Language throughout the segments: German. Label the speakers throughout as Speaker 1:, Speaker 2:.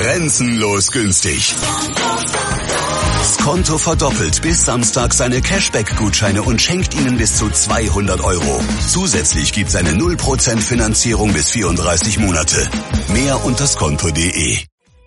Speaker 1: Grenzenlos günstig. Skonto verdoppelt bis Samstag seine Cashback-Gutscheine und schenkt Ihnen bis zu 200 €. Zusätzlich gibt's eine 0% Finanzierung bis 34 Monate. Mehr unter skonto.de.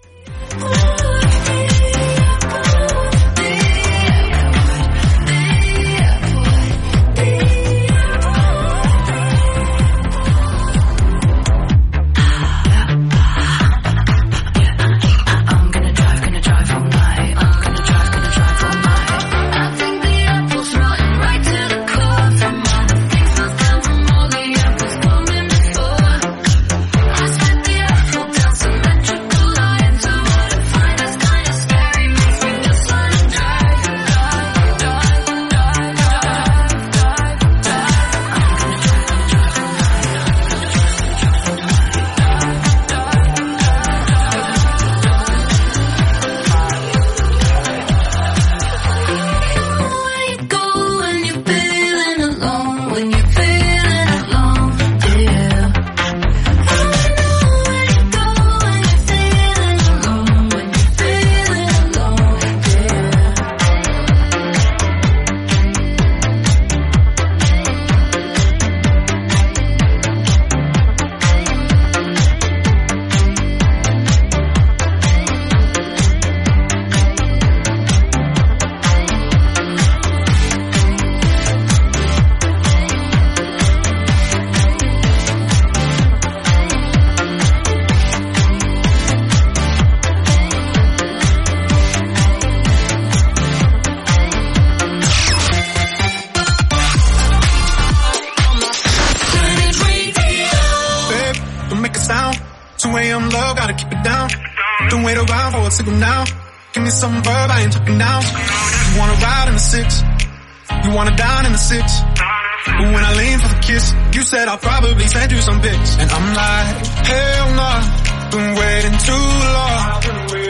Speaker 2: Now, give me some verb, I ain't talking now. You wanna ride in the 6, you wanna dine in the 6. But when I lean for the kiss, you said I'll probably send you some pics. And I'm like, hell nah, been waiting too long.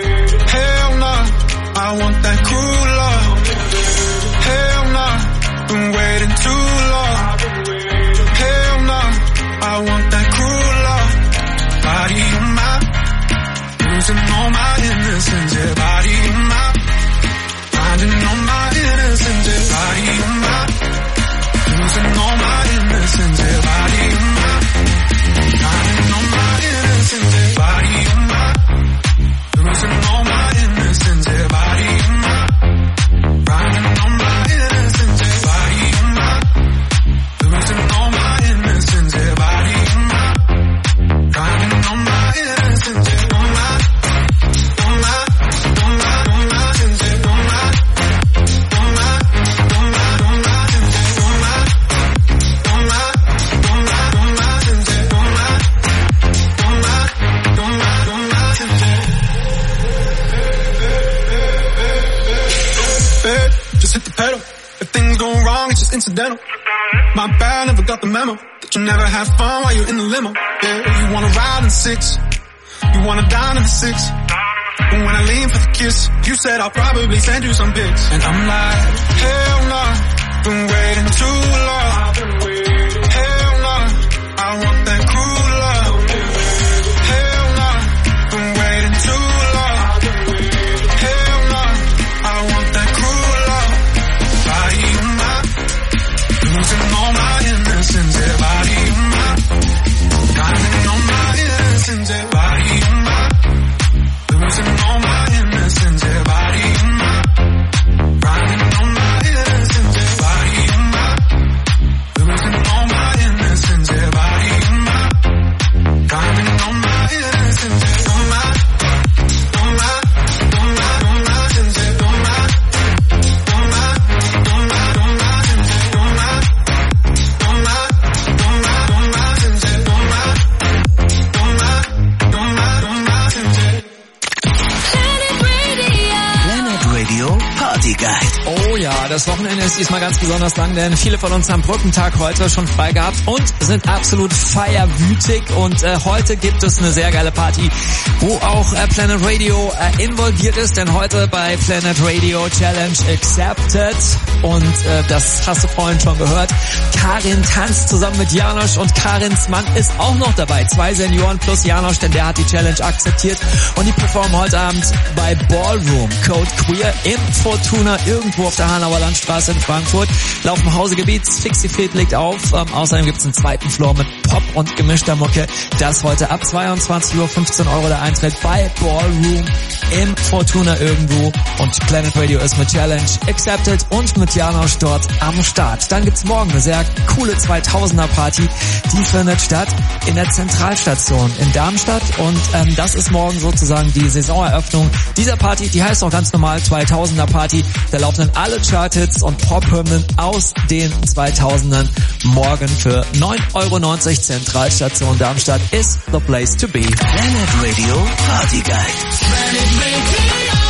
Speaker 2: Hell nah, I want that cruel love. Hell nah, been waiting too long. Hell nah, I want that cruel love. Body of mine, losing all my innocence, yeah, body of mine. Finding all my innocence, yeah, body of mine. Losing all my innocence, yeah, body of mine. Finding all my innocence, yeah, body of mine. Losing all my innocence, yeah, body of mine. Finding all my innocence, yeah, body of mine. Losing all my innocence, yeah, body of mine. Finding all my innocence, yeah, all my. Just hit the pedal. If things go wrong, it's just incidental. My bad, never got the memo that you never have fun while you're in the limo. Yeah, you wanna ride in the 6, you wanna dine in the 6. But when I lean for the kiss, you said I'll probably send you some pics. And I'm like, hell nah, been waiting too long. Hell nah, I want that cruel love. Hell nah, been waiting too long. Hell nah, I want that cruel love. Body of mine, losing all my innocence, yeah, body of mine. Finding all my innocence, yeah, body of mine. Losing all my innocence, yeah, body of mine. Finding all my innocence, yeah, body of mine. Losing all my innocence, yeah, body of mine. Finding all my innocence, yeah, all my, all my, all my, all my innocence, yeah, all my, all my, all my, all my innocence, yeah, all my, all my, all my, all my innocence, yeah, all my, all my, all my, all my innocence, yeah.
Speaker 1: Planet Radio Party Guide.
Speaker 3: Oh ja, das Wochenende ist diesmal ganz besonders lang, denn viele von uns haben Brückentag heute schon frei gehabt und sind absolut feierwütig. Und heute gibt es eine sehr geile Party, wo auch Planet Radio involviert ist, denn heute bei Planet Radio Challenge Accepted. Und das hast du vorhin schon gehört. Karin tanzt zusammen mit Janosch und Karins Mann ist auch noch dabei. 2 Senioren plus Janosch, denn der hat die Challenge akzeptiert. Und die performen heute Abend bei Ballroom Code Queer im Fortuna irgendwo auf der Hanauer Landstraße in Frankfurt. Laufen Hausegebiets, Fixie-Fed legt auf. Außerdem gibt's einen zweiten Floor mit Pop und gemischter Mucke. Das heute ab 22 Uhr, 15 € der Eintritt bei Ballroom im Fortuna irgendwo. Und Planet Radio ist mit Challenge Accepted und mit Janosch dort am Start. Dann gibt's morgen eine sehr coole 2000er Party. Die findet statt in der Zentralstation in Darmstadt. Und das ist morgen sozusagen die Saisoneröffnung dieser Party. Die heißt auch ganz normal 2000er Party. Da laufen dann alle Charthits und Pop-Hymnen aus den 2000ern. Morgen für 9,90 € Zentralstation Darmstadt ist the place to be.
Speaker 1: Planet Radio Party Guide. Planet Radio.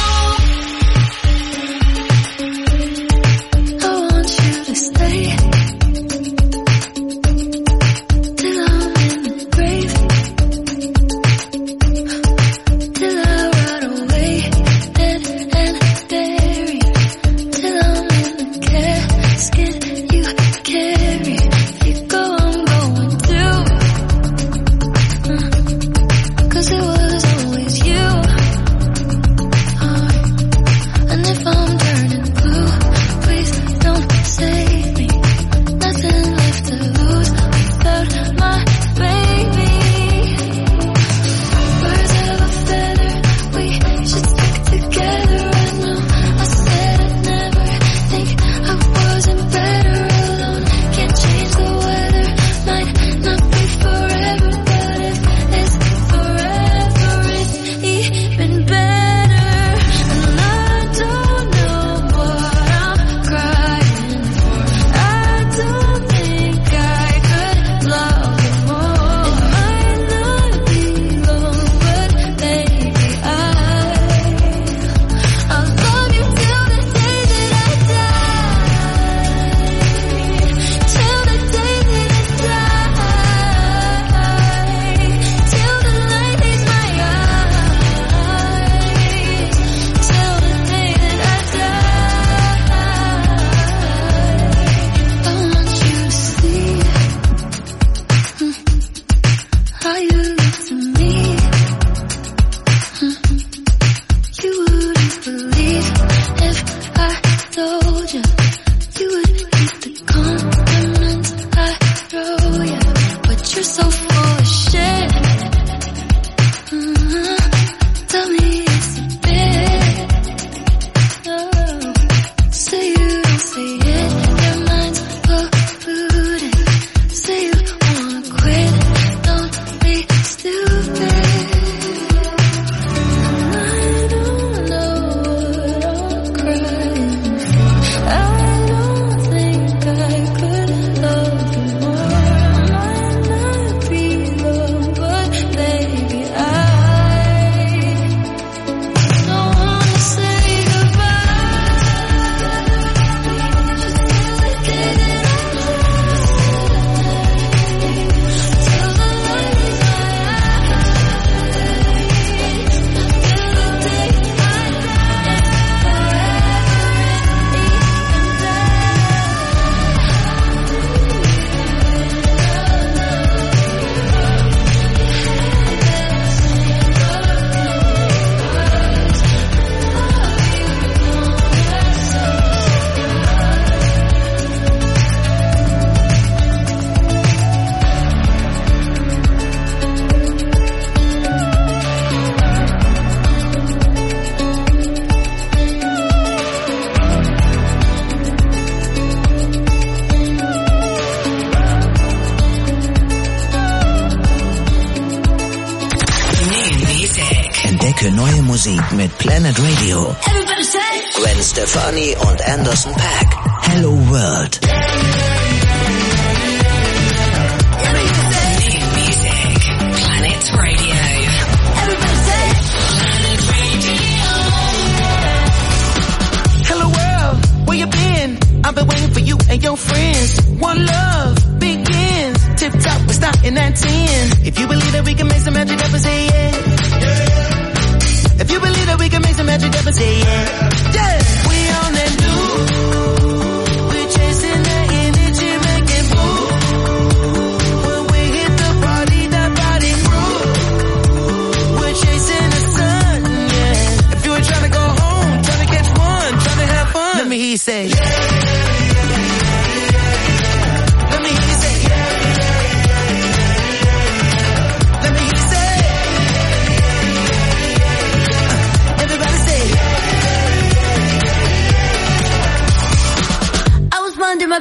Speaker 1: Neue Musik mit Planet Radio. Gwen Stefani und Anderson .Paak. Hello World.
Speaker 4: New music. Planet Radio. Planet Radio.
Speaker 5: Hello world, where you been?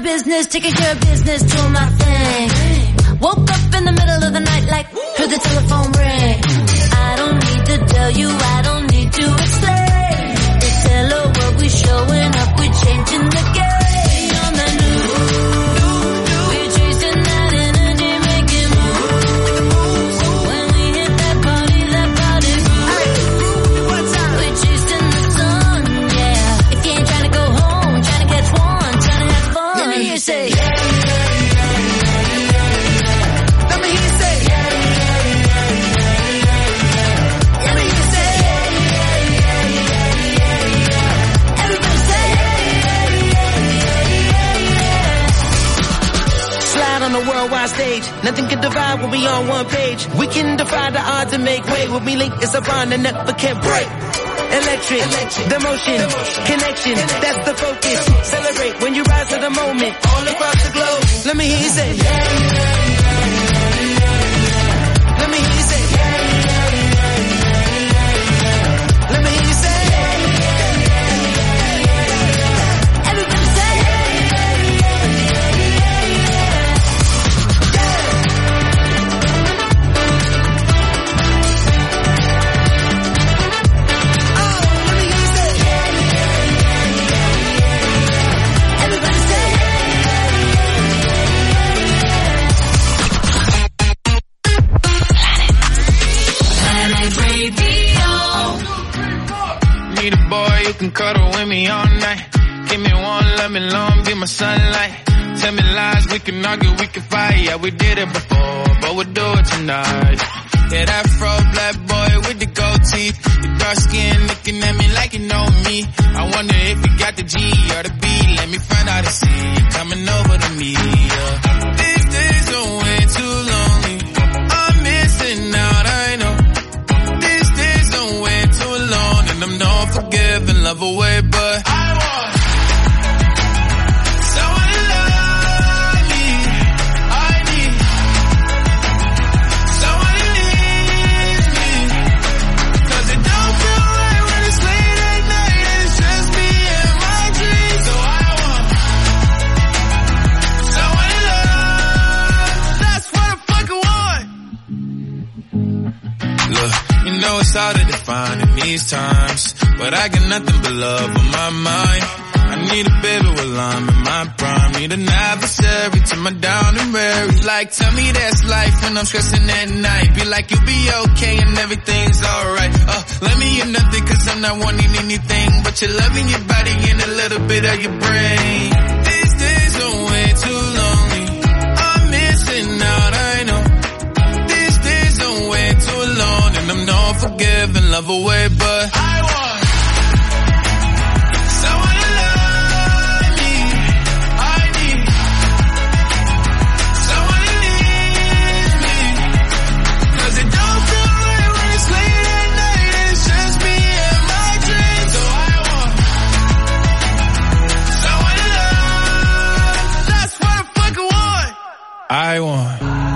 Speaker 5: business, taking care of business, doing my thing. Woke up in the middle of the night like, heard the telephone ring. I don't need to tell you, I don't need to explain. They tell her what we showing up, we're changing the game. On the news, we're chasing that energy, making moves. When we hit that party moves. We're chasing the sun, yeah. If you ain't trying to go home, trying to catch one, trying to have fun, let me hear you say, yeah. Let me hear you say, yeah. Let me hear you say, yeah. Everybody say, yeah.
Speaker 6: Slide on the worldwide stage. Nothing can divide when we on one page. We can defy the odds and make way. When we link, it's a bond that never can break. Electric, the motion, connection, that's the focus. Celebrate when you rise to the moment, all across the globe. Let me hear you say, yeah. Let me hear you say, yeah. Let me hear you say, yeah.
Speaker 5: Everybody say, everybody say,
Speaker 4: Planet Radio.
Speaker 2: Need a boy who can cuddle with me all night. Give me one, let me long, be my sunlight. Tell me lies, we can argue, we can fight. Yeah, we did it before, but we'll do it tonight. Yeah, that fro black boy with the gold teeth. Your dark skin looking at me like you know me. I wonder if you got the G or the B. Let me find out and see you coming over to me. Yeah. These days are way too lonely. I'm missing out, I know. These days are way too long, and I'm not forgiving, love away, but I want someone to love me. I need someone to leave me, 'cause it don't feel right when it's late at night and it's just me and my dreams. So I want someone to love. That's what I fucking want. Look, you know it's hard to define in these times, but I got nothing but love on my mind. I need a baby while I'm in my prime. Need an adversary to my down and weary. Like, tell me that's life when I'm stressing at night. Be like, you'll be okay and everything's alright. Let me hear nothing 'cause I'm not wanting anything but your love in your body and a little bit of your brain. These days are way too lonely. I'm missing out, I know. These days are way too long, and I'm not forgiving, love away, but I want someone to love me. I need someone to leave me, 'cause it don't feel right when it's late at night and it's just me and my dreams. So I want someone to love. That's what I fucking want. I want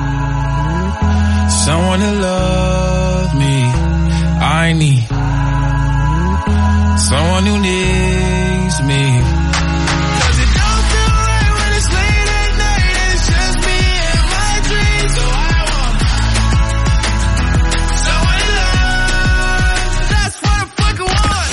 Speaker 2: someone to love me. I need someone who needs me, 'cause it don't feel right when it's late at night and it's just me and my dreams. So I want someone to love. That's what I fucking want.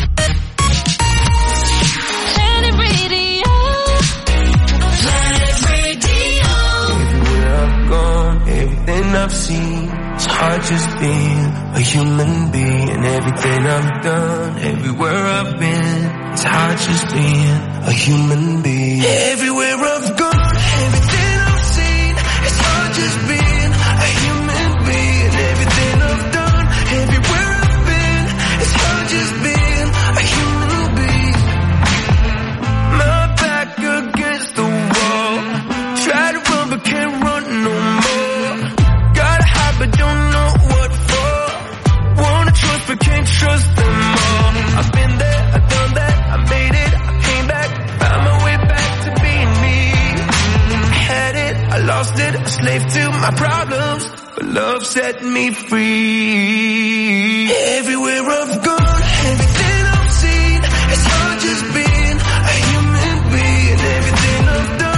Speaker 5: Planet Radio.
Speaker 4: Planet Radio.
Speaker 6: Everywhere I've gone, everything I've seen, it's hard just being a human being. Everything I've done, everywhere I've been, it's hard just being a human being. Everywhere I've gone, everything I've seen, it's hard just being a human being. Everything I've done, everywhere I've been, it's hard just being a human being. My back against the wall, try to run but can't run no more. Gotta hide but don't know what for. Wanna trust but can't trust them all. I've been there, I've done that, I made it, I came back, found my way back to being me. I had it, I lost it, a slave to my problems, but love set me free. Everywhere I've gone, everything I've seen, it's hard just being a human being. Everything I've done,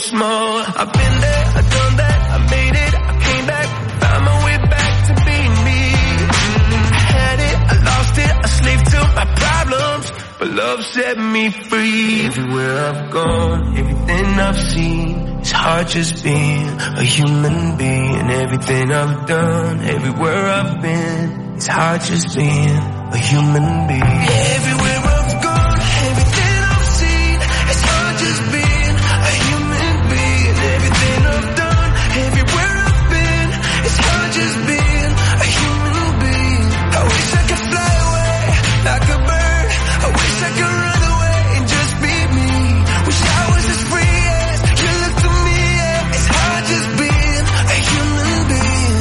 Speaker 6: small. I've been there, I've done that, I made it, I came back, found my way back to being me. I had it, I lost it, I slaved to my problems, but love set me free. Everywhere I've gone, everything I've seen, it's hard just being a human being. Everything I've done, everywhere I've been, it's hard just being a human being. Everywhere I've gone, everything I've seen, it's hard just being a human being. Everything I've done, everywhere I've been, it's hard just being a human being. I wish I could fly away like a bird. I wish I could run away and just be me. Wish I was as free as you look to me. Yeah. It's hard just being a human being.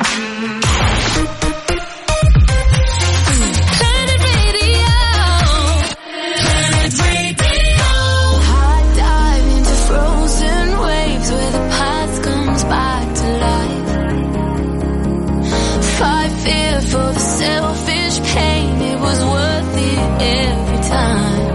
Speaker 4: Planet Radio. Planet Radio.
Speaker 5: Hot dive into frozen waves where the past comes back to life. Fight fear for the selfish pain, it was worth it every time.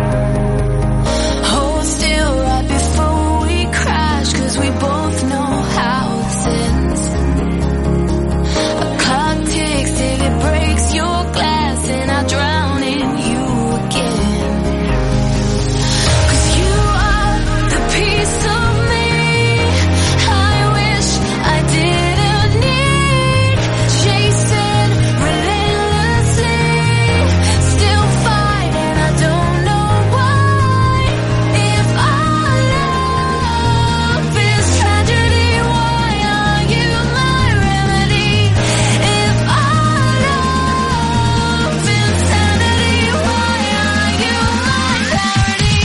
Speaker 5: Hold still right before we crash, 'cause we both know how this ends. A clock ticks till it breaks your glass and I drown in you again. 'Cause you are the piece of me I wish I didn't need. Chasing relentlessly, still fight and I don't know why. If our love is tragedy, why are you my remedy? If our love is insanity, why are you my clarity?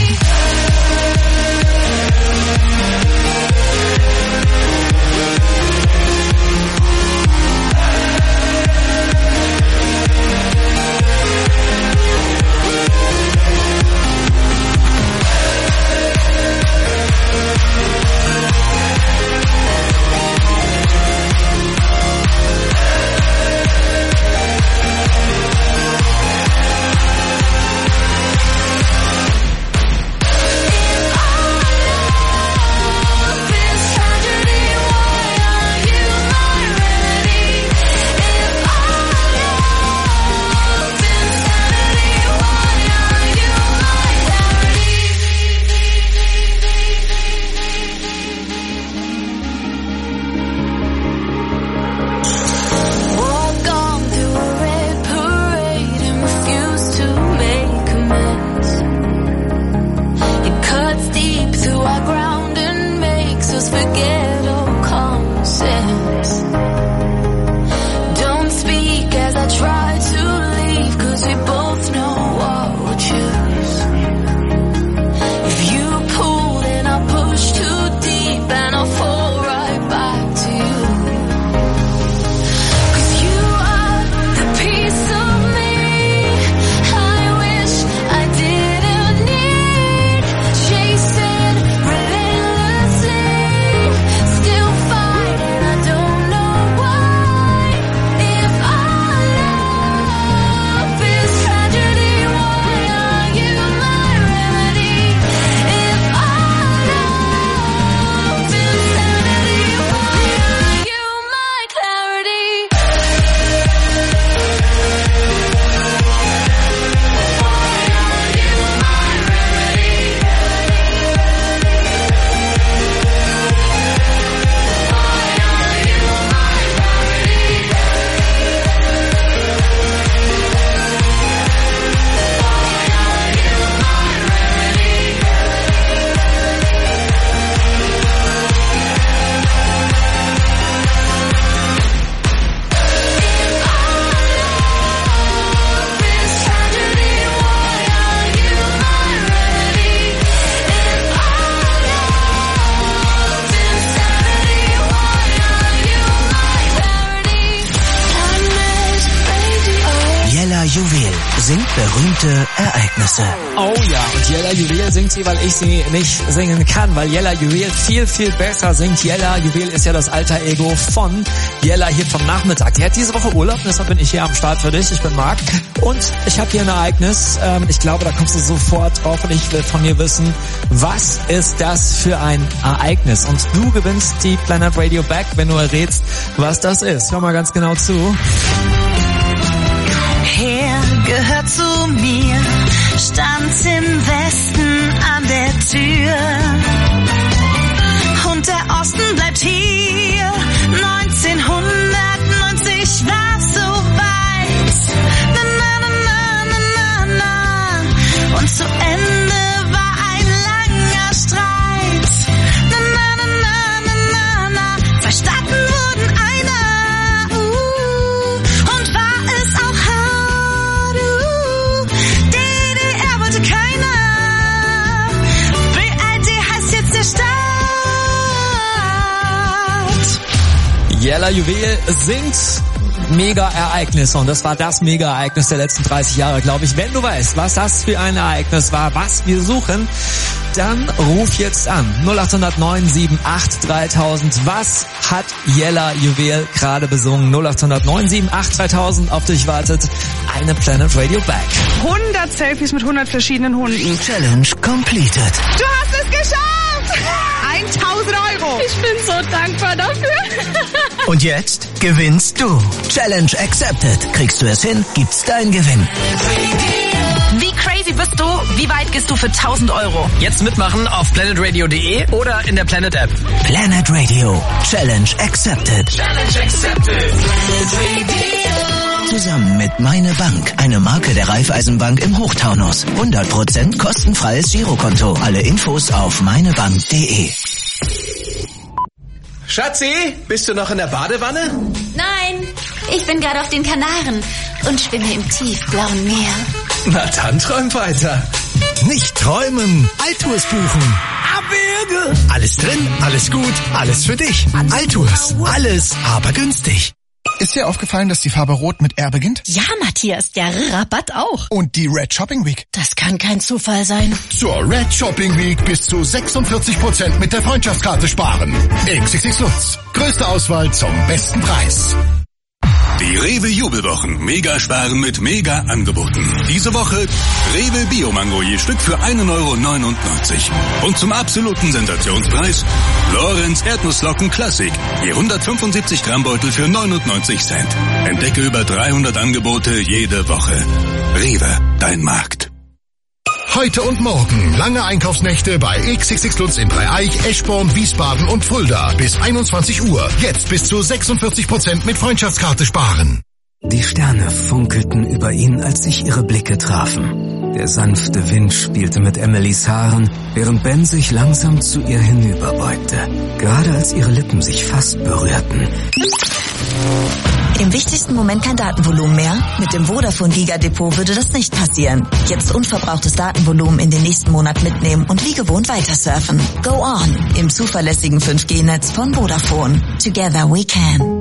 Speaker 5: Walk on through a red parade and refuse to make amends. It cuts deep through our ground and makes us forget all common sense. Don't speak as I try to leave, 'cause we both know what we'll choose. If you pull, then I'll push too deep and I'll fall right back to you. 'Cause you are the piece of me I wish I didn't need. Chasing relentlessly, still fight and I don't know why. If our love is tragedy, why are you my remedy? If our love is insanity, why are you my clarity?
Speaker 7: Jella Juwel singt berühmte Ereignisse.
Speaker 3: Oh ja, und Jella Juwel singt sie, weil ich sie nicht singen kann, weil Jella Juwel viel, viel besser singt. Jella Juwel ist ja das alter Ego von Jella hier vom Nachmittag. Die hat diese Woche Urlaub, deshalb bin ich hier am Start für dich. Ich bin Marc Und ich habe hier ein Ereignis, ich glaube, da kommst du sofort drauf und ich will von dir wissen, was ist das für ein Ereignis? Und du gewinnst die Planet Radio Bag, wenn du errätst, was das ist. Hör mal ganz genau zu.
Speaker 8: Er gehört zu mir, stand im Westen an der Tür. Und der Osten bleibt hier, 1990 war so weit. Na, na, na, na, na, na. Und zu Ende war ein langer Streit. Na, na, na, na, na, na, na. Zwei Staaten wurden einer. Und war es auch hart. DDR wollte keiner. BRD heißt jetzt der Staat.
Speaker 3: Jella Juwel singt Mega-Ereignis und das war das Mega-Ereignis der letzten 30 Jahre, glaube ich. Wenn du weißt, was das für ein Ereignis war, was wir suchen, dann ruf jetzt an. 0800 978 3000. Was hat Jella Juwel gerade besungen? 0800 978 3000. Auf dich wartet eine Planet Radio Bag.
Speaker 9: 100 Selfies mit 100 verschiedenen Hunden.
Speaker 7: Challenge completed.
Speaker 9: Du hast es geschafft! 1000 Euro.
Speaker 4: Ich bin so dankbar dafür.
Speaker 7: Und jetzt gewinnst du. Challenge accepted. Kriegst du es hin, gibt's deinen Gewinn.
Speaker 10: Wie crazy bist du? Wie weit gehst du für 1000 Euro?
Speaker 11: Jetzt mitmachen auf planetradio.de oder in der Planet App.
Speaker 7: Planet Radio. Challenge accepted.
Speaker 11: Challenge accepted.
Speaker 7: Planet Radio. Zusammen mit Meine Bank, eine Marke der Raiffeisenbank im Hochtaunus. 100% kostenfreies Girokonto. Alle Infos auf meinebank.de.
Speaker 11: Schatzi, bist du noch in der Badewanne?
Speaker 5: Nein, ich bin gerade auf den Kanaren und schwimme im tiefblauen Meer.
Speaker 11: Na dann träum weiter.
Speaker 12: Nicht träumen, Altours buchen. Abwürge. Alles drin, alles gut, alles für dich. Altours, alles, aber günstig.
Speaker 13: Ist dir aufgefallen, dass die Farbe Rot mit R beginnt?
Speaker 14: Ja, Matthias, der Rabatt auch.
Speaker 13: Und die Red Shopping Week?
Speaker 14: Das kann kein Zufall sein.
Speaker 12: Zur Red Shopping Week bis zu 46% mit der Freundschaftskarte sparen. XXX Lutz. Größte Auswahl zum besten Preis.
Speaker 1: Die Rewe Jubelwochen. Mega sparen mit Mega Angeboten. Diese Woche Rewe Bio-Mango je Stück für 1,99 Euro. Und zum absoluten Sensationspreis Lorenz Erdnusslocken Classic. Je 175 Gramm Beutel für 99 Cent. Entdecke über 300 Angebote jede Woche. Rewe, dein Markt.
Speaker 12: Heute und morgen lange Einkaufsnächte bei XXX Lutz in Dreieich, Eschborn, Wiesbaden und Fulda. Bis 21 Uhr. Jetzt bis zu 46% mit Freundschaftskarte sparen.
Speaker 6: Die Sterne funkelten über ihn, als sich ihre Blicke trafen. Der sanfte Wind spielte mit Emilys Haaren, während Ben sich langsam zu ihr hinüberbeugte. Gerade als ihre Lippen sich fast berührten.
Speaker 8: Im wichtigsten Moment kein Datenvolumen mehr? Mit dem Vodafone Giga Depot würde das nicht passieren. Jetzt unverbrauchtes Datenvolumen in den nächsten Monat mitnehmen und wie gewohnt weiter surfen. Go on im zuverlässigen 5G-Netz von Vodafone. Together we can.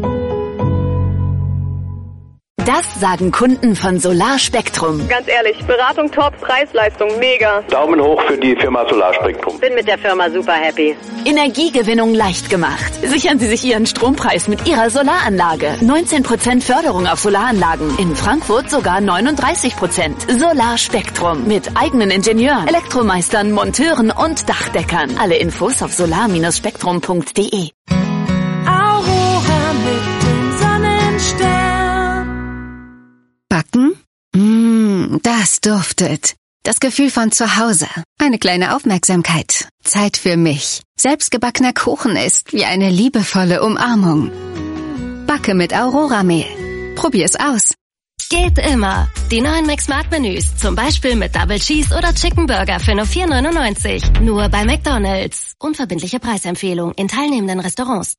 Speaker 15: Das sagen Kunden von Solarspektrum.
Speaker 16: Ganz ehrlich, Beratung top, Preis-Leistung mega.
Speaker 17: Daumen hoch für die Firma Solarspektrum.
Speaker 16: Bin mit der Firma super happy.
Speaker 15: Energiegewinnung leicht gemacht. Sichern Sie sich Ihren Strompreis mit Ihrer Solaranlage. 19% Förderung auf Solaranlagen. In Frankfurt sogar 39%. Solarspektrum mit eigenen Ingenieuren, Elektromeistern, Monteuren und Dachdeckern. Alle Infos auf solar-spektrum.de.
Speaker 4: Aurora mit dem Sonnenstern.
Speaker 18: Backen? Das duftet. Das Gefühl von zu Hause. Eine kleine Aufmerksamkeit. Zeit für mich. Selbstgebackener Kuchen ist wie eine liebevolle Umarmung. Backe mit Aurora-Mehl. Probier's aus.
Speaker 19: Geht immer. Die neuen Mix-Smart-Menüs, zum Beispiel mit Double Cheese oder Chicken Burger für nur 4,99. Nur bei McDonald's. Unverbindliche Preisempfehlung in teilnehmenden Restaurants.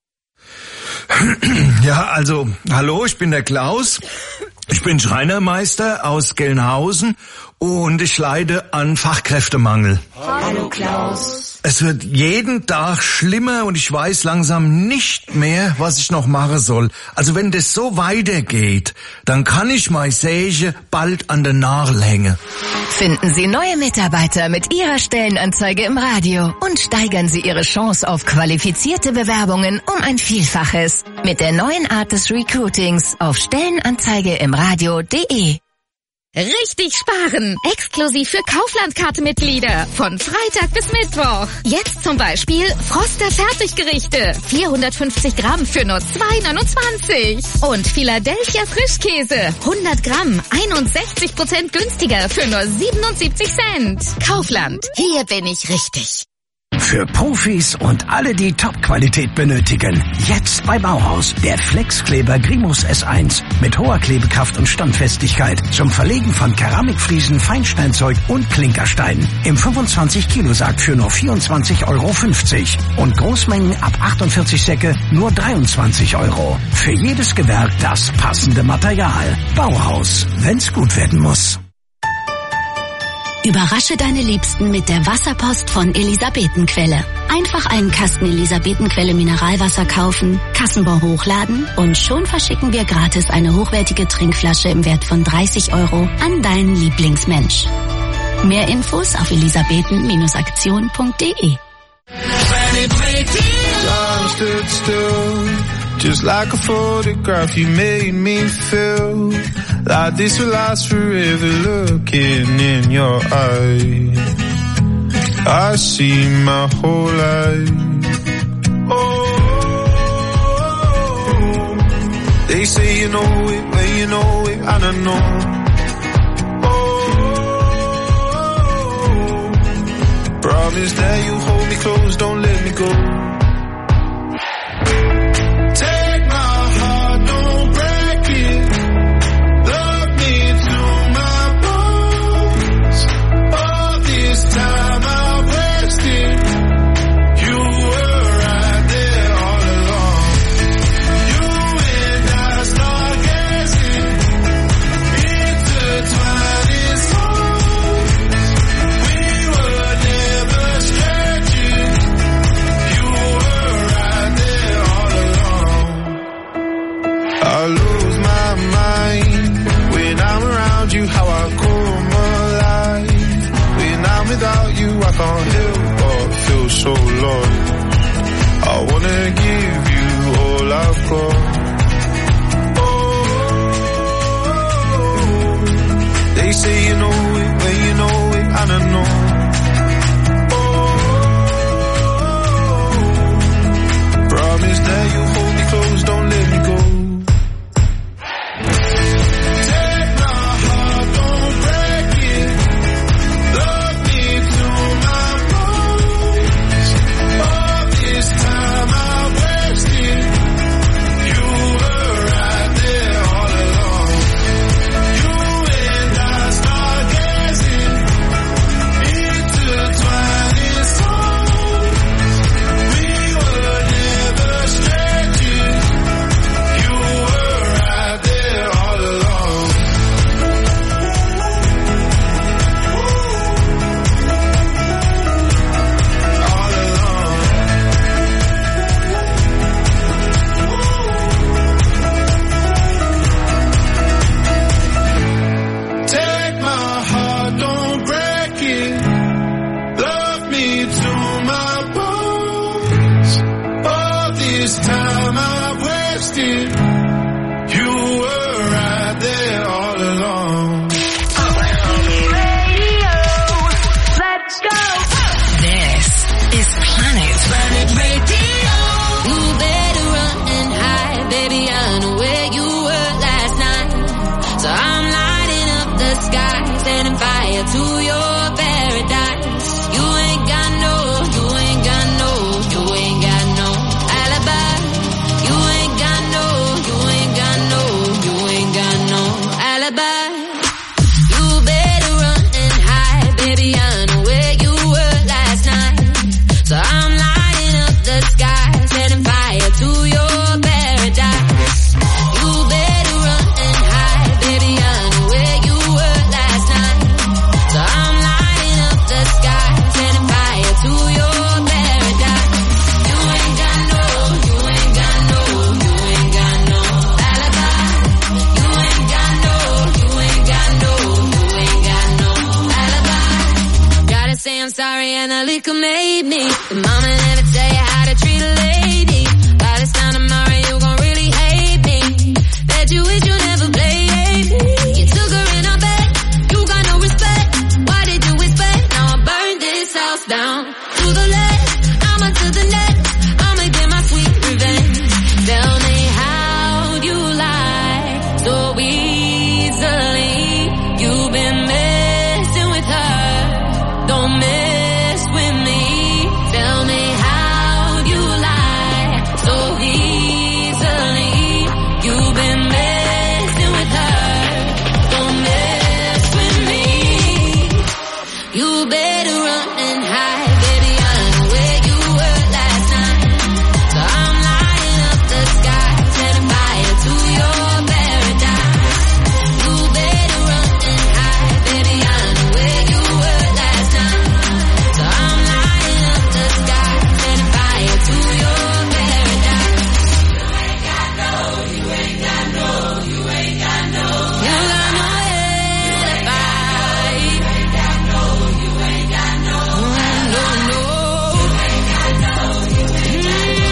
Speaker 20: Ja, also, hallo, ich bin der Klaus. Ich bin Schreinermeister aus Gelnhausen und ich leide an Fachkräftemangel.
Speaker 4: Hallo Klaus.
Speaker 20: Es wird jeden Tag schlimmer und ich weiß langsam nicht mehr, was ich noch machen soll. Also wenn das so weitergeht, dann kann ich meine Säge bald an den Nagel hängen.
Speaker 21: Finden Sie neue Mitarbeiter mit Ihrer Stellenanzeige im Radio und steigern Sie Ihre Chance auf qualifizierte Bewerbungen um ein Vielfaches mit der neuen Art des Recruitings auf Stellenanzeigeimradio.de.
Speaker 2: Richtig sparen. Exklusiv für Kaufland-Karte-Mitglieder. Von Freitag bis Mittwoch. Jetzt zum Beispiel Froster Fertiggerichte. 450 Gramm für nur 2,29. Und Philadelphia Frischkäse. 100 Gramm. 61% günstiger für nur 77 Cent. Kaufland. Hier bin ich richtig.
Speaker 22: Für Profis und alle, die Top-Qualität benötigen. Jetzt bei Bauhaus. Der Flexkleber Grimus S1 mit hoher Klebekraft und Standfestigkeit zum Verlegen von Keramikfliesen, Feinsteinzeug und Klinkerstein. Im 25-Kilo-Sack für nur 24,50 € und Großmengen ab 48 Säcke nur 23 €. Für jedes Gewerk das passende Material. Bauhaus, wenn's gut werden muss.
Speaker 18: Überrasche deine Liebsten mit der Wasserpost von Elisabetenquelle. Einfach einen Kasten Elisabetenquelle Mineralwasser kaufen, Kassenbon hochladen und schon verschicken wir gratis eine hochwertige Trinkflasche im Wert von 30 € an deinen Lieblingsmensch. Mehr Infos auf elisabeten-aktion.de.
Speaker 6: Just like a photograph, you made me feel like this will last forever. Looking in your eyes, I see my whole life. Oh, they say you know it when you know it, and I know. Oh, promise that you hold me close, don't let me go. Without you, I can't help but feel so lost. I wanna give you all I've got. Oh, they say you know it when you know it, and I know. Oh, promise that you hold me close, don't let me go.
Speaker 5: You wish you never played me. You took her in our bed. bust down. To the left, I'm onto the net. I'ma get my sweet revenge. Tell me how you lie so easily. You've been messing with her. Don't mess with me. Tell me how you lie so easily. You've been messing with her. Don't mess with me. You better run and hide, baby. I know where you were last night. So I'm lighting up the sky, setting fire to your paradise. You better run and hide, baby. I know where you were last night. So I'm lighting up the sky, setting fire to your paradise. You ain't got no, you ain't got no, you ain't got no. You got no alibi. You ain't got no, you ain't got no, no, no. You ain't got no, you ain't got no.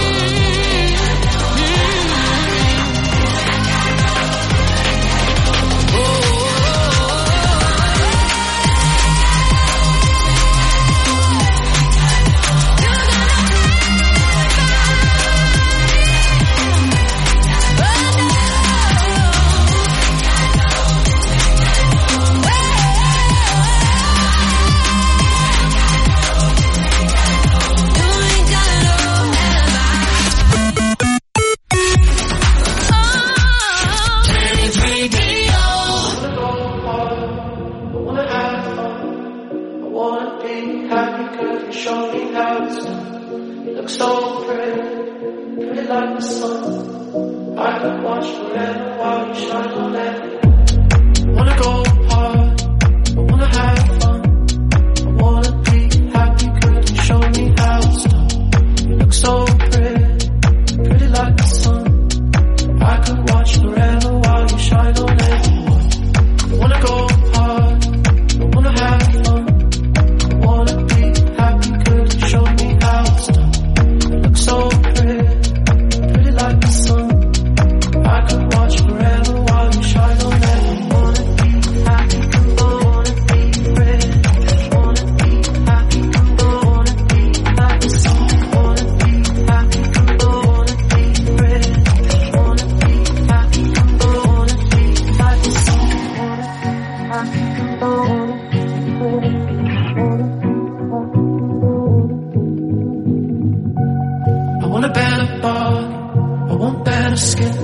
Speaker 6: I want a better body, I want better skin.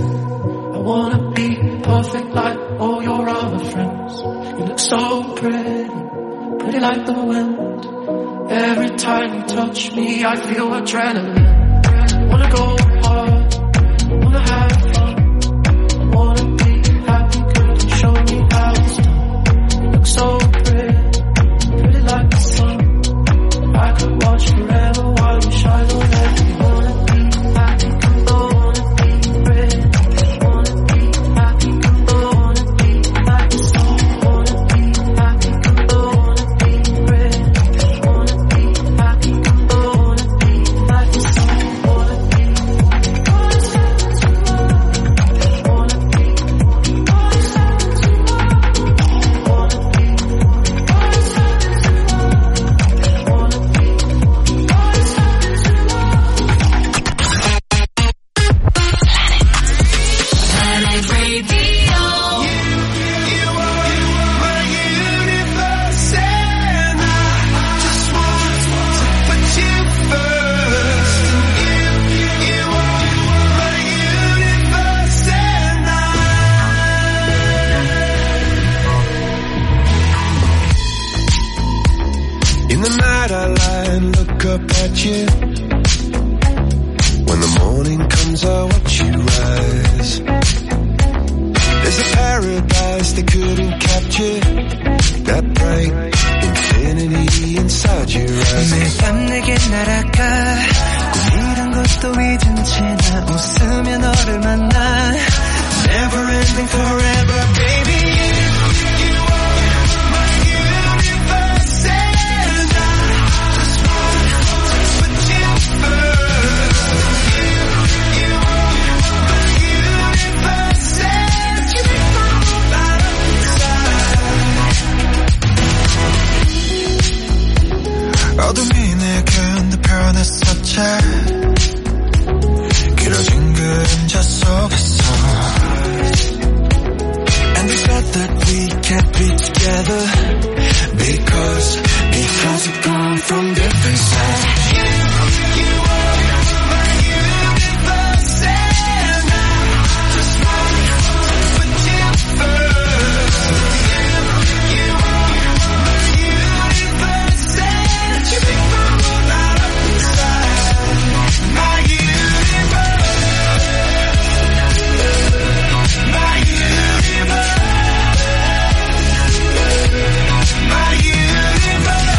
Speaker 6: I wanna be perfect like all your other friends. You look so pretty, pretty like the wind. Every time you touch me, I feel adrenaline. Wanna go hard, wanna have fun. I wanna be happy, could you show me how it's done? You look so pretty, pretty like the sun. I could watch forever while you shine on every wanna be happy, wanna be pretty. Wanna be happy, wanna be like the sun. Wanna be happy, wanna be pretty. Wanna be happy, wanna be like the sun. Wanna be,
Speaker 3: In the night I lie and look up at you. When the morning comes I watch you rise. There's a paradise they couldn't capture. That bright infinity inside your eyes.
Speaker 6: 매일 밤 내게 날아가. 꿈이란 것도 잊은 채 나 웃으며 너를 만나. Never ending forever baby.
Speaker 3: 어둠 이미 내겐 더 변했었지 길어진 그림자 속에서 And they said that we can't be together Because we've come from different sides You are my universe And I just want to put you first You are my universe And you make my world out of inside My universe My universe My universe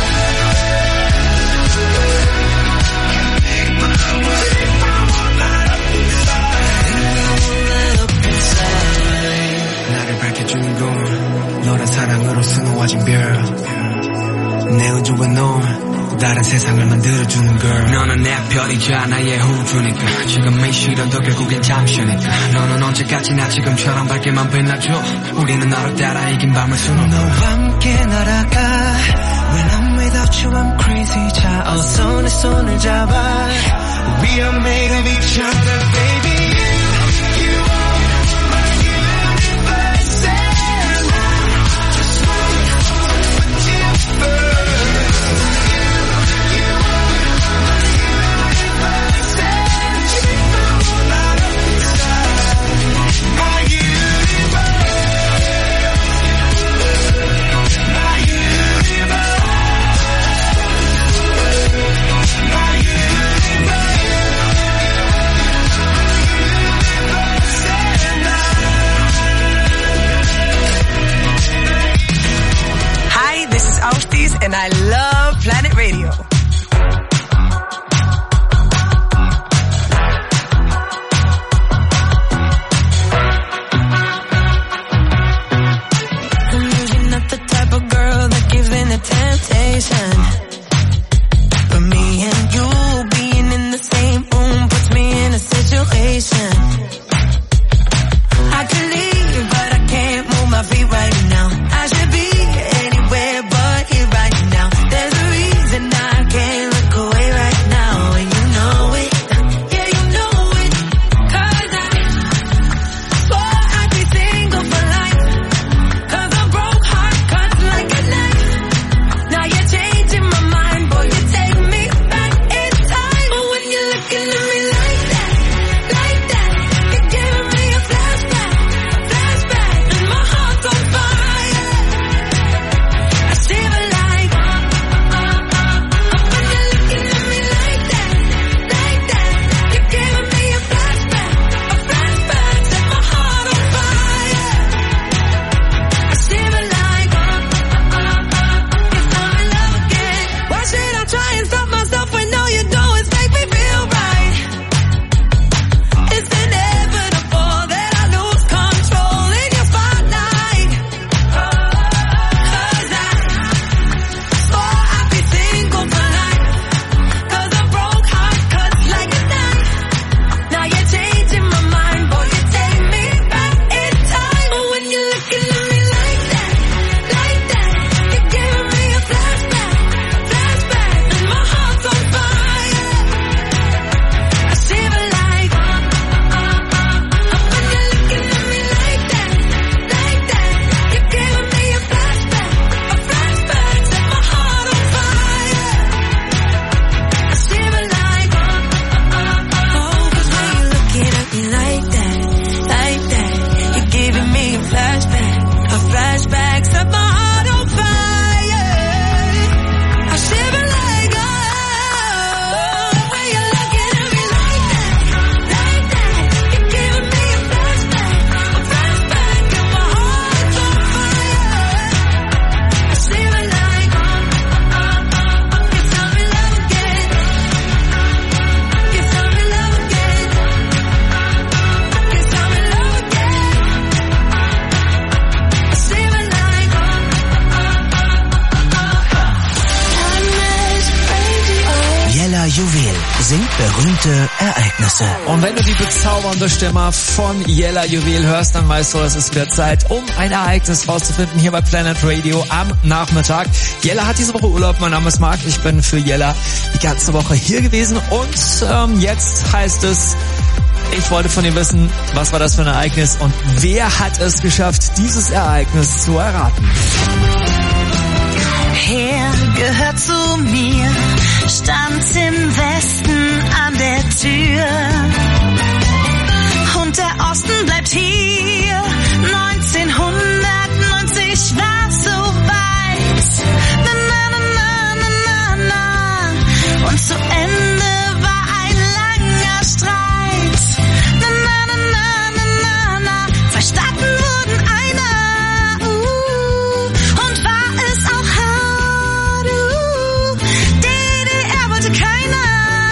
Speaker 6: 나를 밝혀주는 건 너란 사랑으로 수놓아진 별 내 우주와 넌 다른 세상을 만들어주는 girl 너는 내 별이자 나의 우주니까 지금이 싫어도 결국엔 잠시니까 너는 언제까지나 지금처럼 밝게만 빛나줘 우리는 너를 따라 이긴 밤을 수놓아 너와 함께 날아가 When I'm without you I'm crazy 자 어서 내 손을 잡아 We are made of each other baby You are my universe And I just want to put you first You are my universe And you make my world out of inside My universe My universe My universe
Speaker 7: singt berühmte Ereignisse.
Speaker 9: Und wenn du die bezaubernde Stimme von Jella Juwel hörst, dann weißt du, es ist wieder Zeit, um ein Ereignis rauszufinden hier bei Planet Radio am Nachmittag. Jella hat diese Woche Urlaub, mein Name ist Marc, ich bin für Jella die ganze Woche hier gewesen und jetzt heißt es, ich wollte von ihr wissen, was war das für ein Ereignis und wer hat es geschafft, dieses Ereignis zu erraten.
Speaker 5: Er gehört zu mir, stand im Westen an der Tür. Und der Osten bleibt hier, 1990 war so weit. Na, na, na, na, na, na, na. Und zu Ende war ein langer Streit. Na, na, na, na, na, na, na. Zwei Staaten wurden einer. Und war es auch hart. DDR wollte keiner.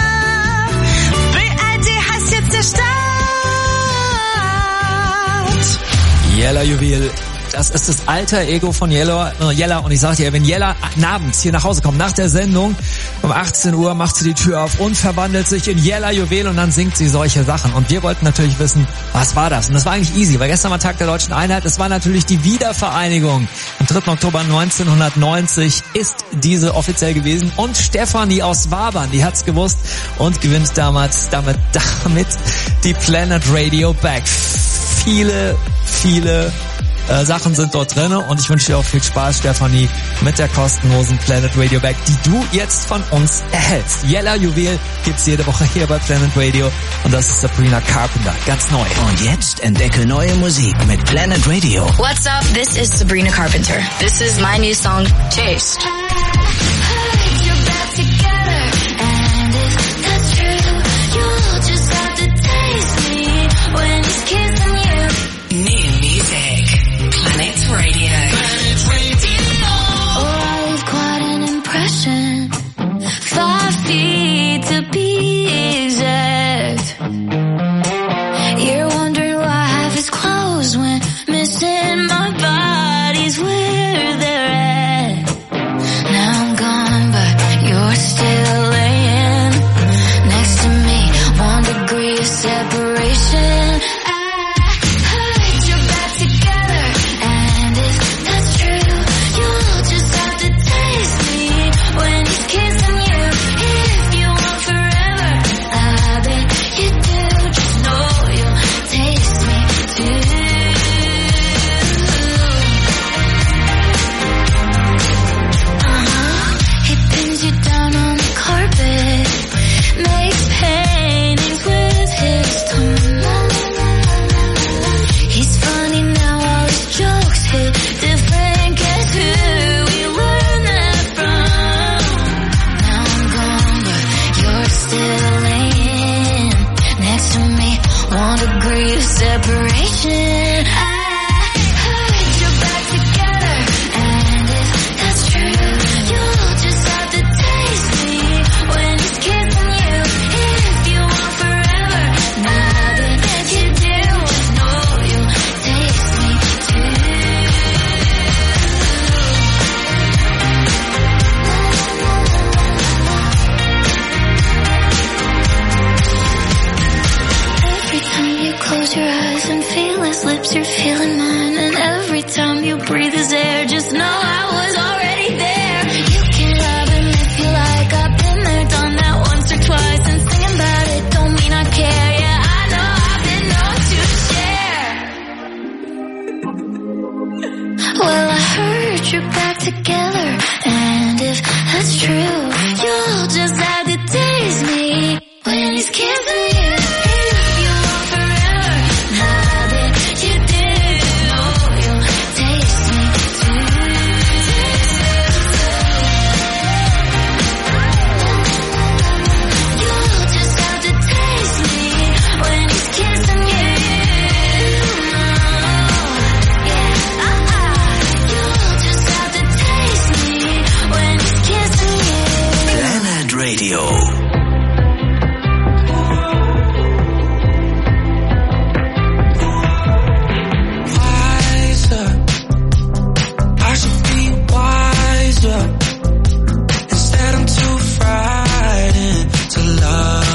Speaker 5: BRD heißt jetzt der Staat.
Speaker 9: Jella Juwel, das ist das alter Ego von Jella. Und ich sag dir, wenn Jella abends hier nach Hause kommt, nach der Sendung, um 18 Uhr macht sie die Tür auf und verwandelt sich in Jella Juwel und dann singt sie solche Sachen. Und wir wollten natürlich wissen, was war das? Und das war eigentlich easy, weil gestern war Tag der Deutschen Einheit. Es war natürlich die Wiedervereinigung. Am 3. Oktober 1990 ist diese offiziell gewesen. Und Stefanie aus Wabern, die hat's gewusst und gewinnt damit die Planet Radio Bag. Viele Sachen sind dort drin und ich wünsche dir auch viel Spaß, Stefanie, mit der kostenlosen Planet Radio Bag, die du jetzt von uns erhältst. Jella Juwel gibt's jede Woche hier bei Planet Radio und das ist Sabrina Carpenter, ganz neu.
Speaker 7: Und jetzt entdecke neue Musik mit Planet Radio.
Speaker 10: What's up? This is Sabrina Carpenter. This is my new song, Taste.
Speaker 21: New music. Planet Radio.
Speaker 5: Oh, I leave quite an impression. 5 feet to be exact. You're wondering why half is closed when missing my body's where they're at. Now I'm gone, but you're still laying next to me. 1 degree of separation. Separation. Close your eyes and feel his lips, you're feeling mine. And every time you breathe his air, just know I was already there. You can love him if you like, I've been there, done that once or twice. And singing about it don't mean I care, yeah, I know I've been known to share. Well, I heard you're back together, and if that's true, you'll just have to taste me when he's kissing you.
Speaker 7: Radio.
Speaker 6: Wiser, I should be wiser. Instead I'm too frightened to love.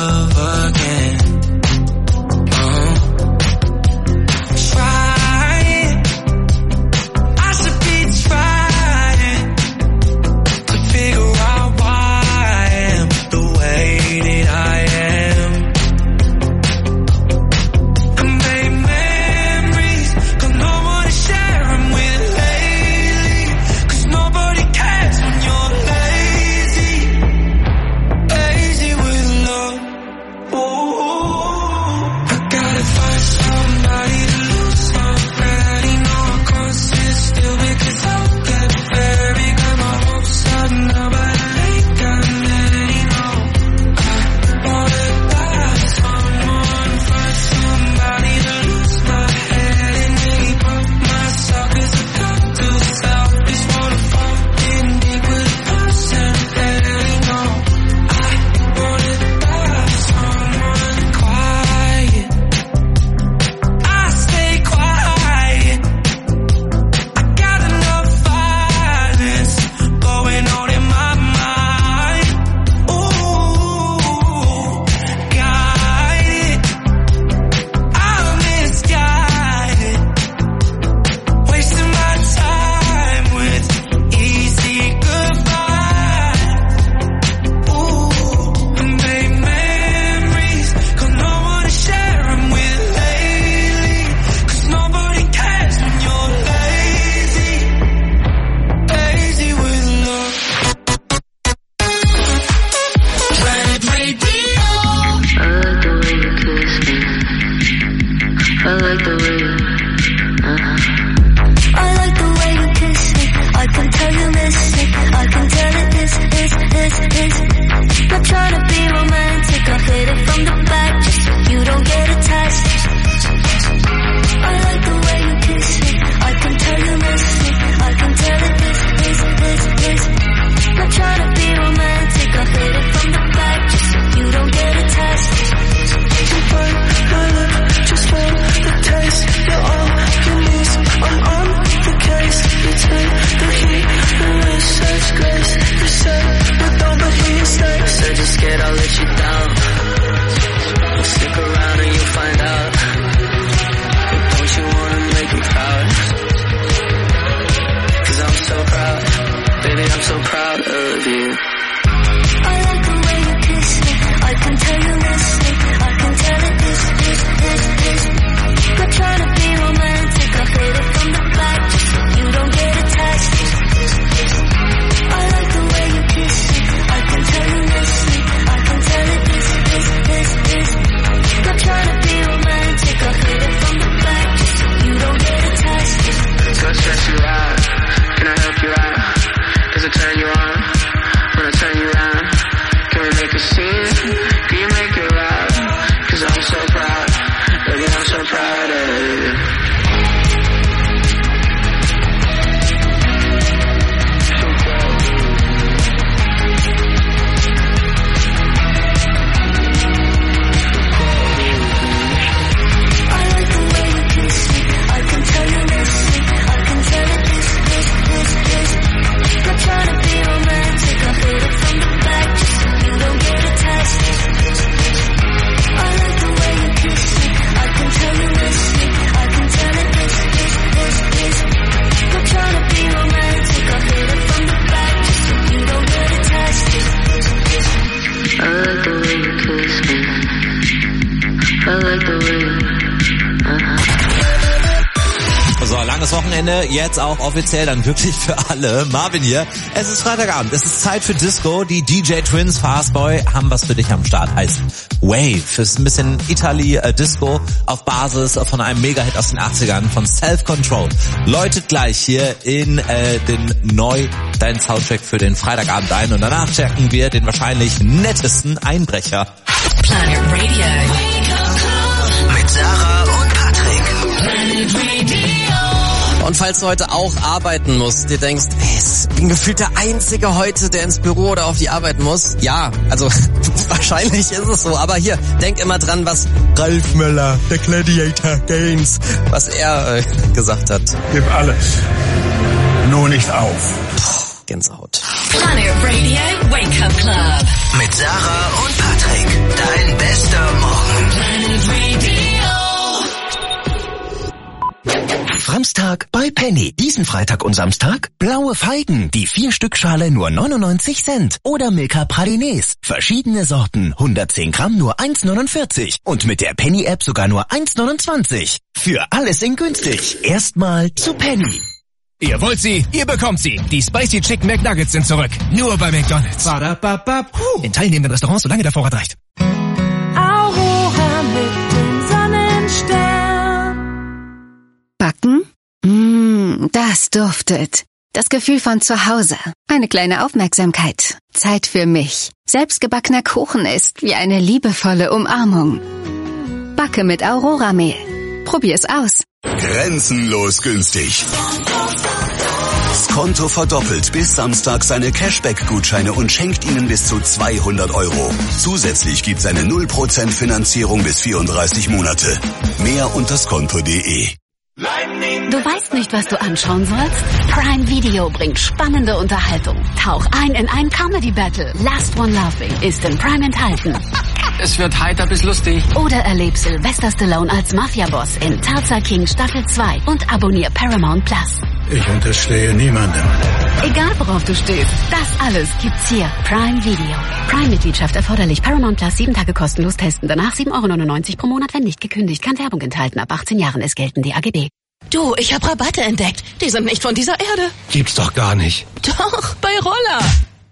Speaker 6: take a seat? Can you make it right? 'Cause I'm so proud, baby, I'm so proud of you.
Speaker 11: So, langes Wochenende, jetzt auch offiziell dann wirklich für alle. Marvin hier. Es ist Freitagabend, es ist Zeit für Disco. Die DJ Twins Fastboy haben was für dich am Start. Heißt Wave. Ist ein bisschen Italy-Disco auf Basis von einem Mega-Hit aus den 80ern von Self-Control. Läutet gleich hier in deinen Soundtrack für den Freitagabend ein und danach checken wir den wahrscheinlich nettesten Einbrecher.
Speaker 21: Planet Radio.
Speaker 7: Mit Sarah und Patrick.
Speaker 21: Planet Radio.
Speaker 13: Und falls du heute auch arbeiten musst, dir denkst, ich bin gefühlt der Einzige heute, der ins Büro oder auf die Arbeit muss. Ja, also wahrscheinlich ist es so. Aber hier, denk immer dran, was Ralf Möller, der Gladiator Games, was er gesagt hat.
Speaker 12: Gib alles, nur nicht auf.
Speaker 13: Gänsehaut.
Speaker 21: Planet Radio Wake Up Club.
Speaker 7: Mit Sarah und Patrick. Dein bester Morgen.
Speaker 21: Planet Radio.
Speaker 7: Samstag bei Penny. Diesen Freitag und Samstag blaue Feigen, die 4-Stück-Schale nur 99 Cent. Oder Milka Pralinés. Verschiedene Sorten, 110 Gramm nur 1,49. Und mit der Penny-App sogar nur 1,29. Für alles in günstig. Erstmal zu Penny.
Speaker 23: Ihr wollt sie, ihr bekommt sie. Die Spicy Chicken McNuggets sind zurück. Nur bei McDonald's. In teilnehmenden Restaurants, solange der Vorrat reicht.
Speaker 4: Aurora mit dem Sonnenstern.
Speaker 18: Backen? Das duftet. Das Gefühl von zu Hause. Eine kleine Aufmerksamkeit. Zeit für mich. Selbstgebackener Kuchen ist wie eine liebevolle Umarmung. Backe mit Aurora-Mehl. Probier's aus.
Speaker 1: Grenzenlos günstig. Skonto verdoppelt bis Samstag seine Cashback-Gutscheine und schenkt Ihnen bis zu 200 €. Zusätzlich gibt's eine 0% Finanzierung bis 34 Monate. Mehr unter skonto.de.
Speaker 15: Du weißt nicht, was du anschauen sollst? Prime Video bringt spannende Unterhaltung. Tauch ein in ein Comedy-Battle. Last One Laughing ist in Prime enthalten.
Speaker 13: Es wird heiter bis lustig.
Speaker 15: Oder erleb Sylvester Stallone als Mafia-Boss in Tulsa King Staffel 2 und abonnier Paramount Plus.
Speaker 12: Ich unterstehe niemandem.
Speaker 15: Egal worauf du stehst, das alles gibt's hier. Prime Video. Prime-Mitgliedschaft erforderlich. Paramount Plus 7 Tage kostenlos testen. Danach 7,99 € pro Monat, wenn nicht gekündigt. Kann Werbung enthalten. Ab 18 Jahren ist gelten die AGB.
Speaker 14: Du, ich habe Rabatte entdeckt. Die sind nicht von dieser Erde.
Speaker 23: Gibt's doch gar nicht.
Speaker 14: Doch, bei Roller.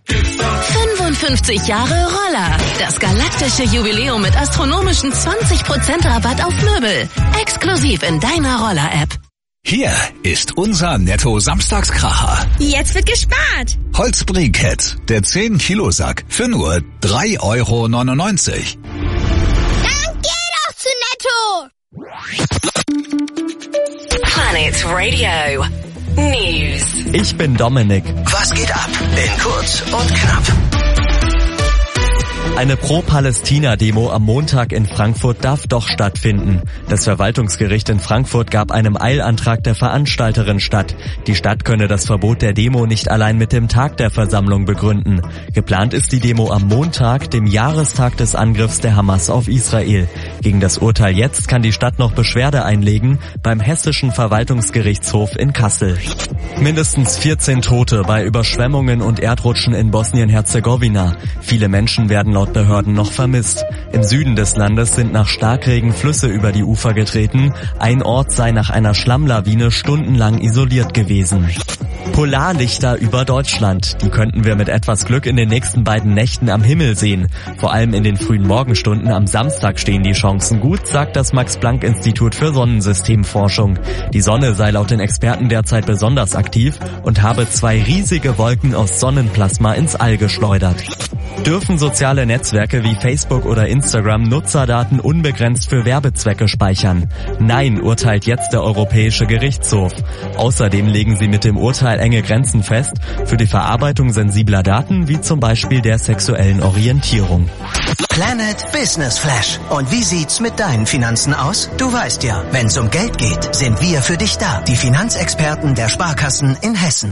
Speaker 14: 55 Jahre Roller. Das galaktische Jubiläum mit astronomischen 20% Rabatt auf Möbel. Exklusiv in deiner Roller-App.
Speaker 24: Hier ist unser Netto-Samstagskracher.
Speaker 14: Jetzt wird gespart.
Speaker 24: Holzbrikett, der 10-Kilo-Sack für nur 3,99 €.
Speaker 14: Dann geh doch zu Netto. Planet Radio News.
Speaker 13: Ich bin Dominik.
Speaker 7: Was geht ab? In kurz und knapp.
Speaker 13: Eine Pro-Palästina-Demo am Montag in Frankfurt darf doch stattfinden. Das Verwaltungsgericht in Frankfurt gab einem Eilantrag der Veranstalterin statt. Die Stadt könne das Verbot der Demo nicht allein mit dem Tag der Versammlung begründen. Geplant ist die Demo am Montag, dem Jahrestag des Angriffs der Hamas auf Israel. Gegen das Urteil jetzt kann die Stadt noch Beschwerde einlegen beim Hessischen Verwaltungsgerichtshof in Kassel. Mindestens 14 Tote bei Überschwemmungen und Erdrutschen in Bosnien-Herzegowina. Viele Menschen werden laut Behörden noch vermisst. Im Süden des Landes sind nach Starkregen Flüsse über die Ufer getreten. Ein Ort sei nach einer Schlammlawine stundenlang isoliert gewesen. Polarlichter über Deutschland. Die könnten wir mit etwas Glück in den nächsten beiden Nächten am Himmel sehen. Vor allem in den frühen Morgenstunden am Samstag stehen die Chancen gut, sagt das Max-Planck-Institut für Sonnensystemforschung. Die Sonne sei laut den Experten derzeit besonders aktiv und habe 2 riesige Wolken aus Sonnenplasma ins All geschleudert. Dürfen soziale Netzwerke wie Facebook oder Instagram Nutzerdaten unbegrenzt für Werbezwecke speichern? Nein, urteilt jetzt der Europäische Gerichtshof. Außerdem legen sie mit dem Urteil enge Grenzen fest für die Verarbeitung sensibler Daten, wie zum Beispiel der sexuellen Orientierung.
Speaker 8: Planet Business Flash. Und wie sieht's mit deinen Finanzen aus? Du weißt ja, wenn's um Geld geht, sind wir für dich da. Die Finanzexperten der Sparkassen in Hessen.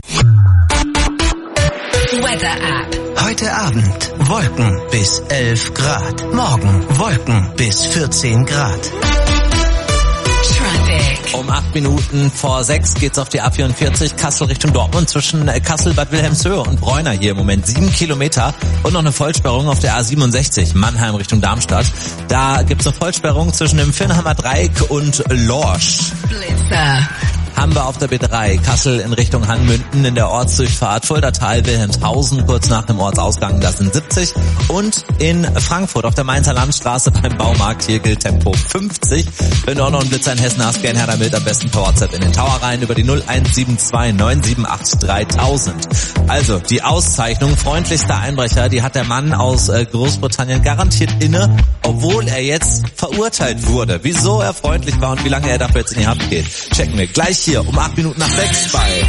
Speaker 21: Weather App.
Speaker 8: Heute Abend Wolken bis 11 Grad. Morgen Wolken bis 14 Grad.
Speaker 11: Um 8 Minuten vor 6 geht's auf die A44 Kassel Richtung Dortmund zwischen Kassel, Bad Wilhelmshöhe und Bräuner hier im Moment 7 Kilometer und noch eine Vollsperrung auf der A67 Mannheim Richtung Darmstadt. Da gibt's eine Vollsperrung zwischen dem Vinnheimer Dreieck und Lorsch.
Speaker 21: Blitzer.
Speaker 11: Haben wir auf der B3 Kassel in Richtung Hanmünden in der Ortsdurchfahrt Fuldatal Wilhelmshausen kurz nach dem Ortsausgang, das sind 70 und in Frankfurt auf der Mainzer Landstraße beim Baumarkt hier gilt Tempo 50. Wenn du auch noch einen Blitzer in Hessen hast, gern her damit, am besten per WhatsApp in den Tower rein über die 0172 978 3000. Also die Auszeichnung freundlichster Einbrecher, die hat der Mann aus Großbritannien garantiert inne, obwohl er jetzt verurteilt wurde. Wieso er freundlich war und wie lange er dafür jetzt in die Haft geht, checken wir gleich hier um 8 Minuten nach 6 bei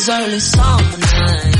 Speaker 5: was early summer night.